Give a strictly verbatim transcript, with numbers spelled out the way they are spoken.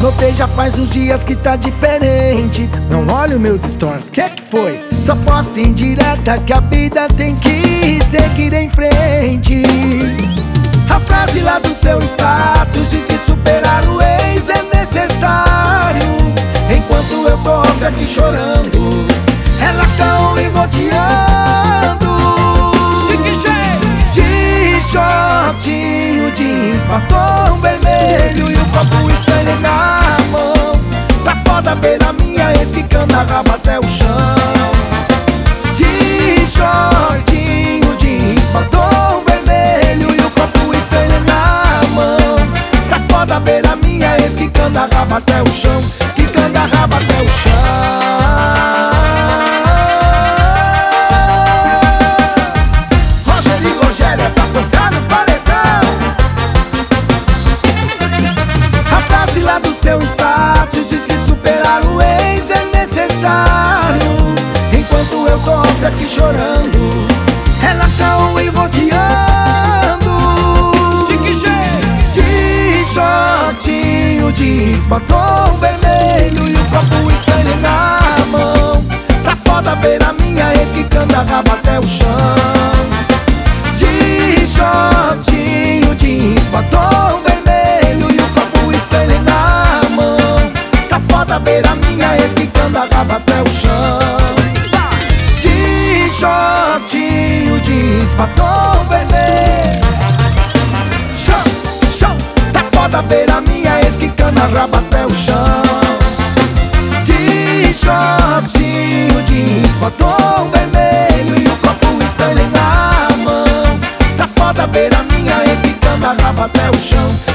Notei já faz uns dias que tá diferente. Não olho meus stories, que que foi? Só posto em direta que a vida tem que seguir em frente. A frase lá do seu status diz que superar o ex é necessário. Enquanto eu tô aqui chorando, ela tão enroteando. De que jeito? De shortinho, jeans, batom vermelho e o copo Stanley na mão. Tá foda ver a minha ex quicando a raba até o chão. De shortinho, jeans, batom vermelho e o copo Stanley na mão. Tá foda ver a minha ex quicando a raba até o chão. Quicando a raba até o chão. Seu status diz que superar o ex é necessário. Enquanto eu tô aqui chorando, ela tão enroteando. De que jeito? De shortinho, jeans, batom vermelho e o copo Stanley na mão. Tá foda ver a minha ex quicando a raba até o chão. De shortinho, jeans, batom vermelho e o copo Stanley na mão. Tá foda ver a minha ex quicando a raba até o chão. De shortinho, jeans, batom vermelho. Chão, chão. Tá foda ver a minha ex quicando a raba até o chão. De shortinho, jeans, batom vermelho e o copo Stanley na mão. Tá foda ver a minha ex quicando a raba até o chão.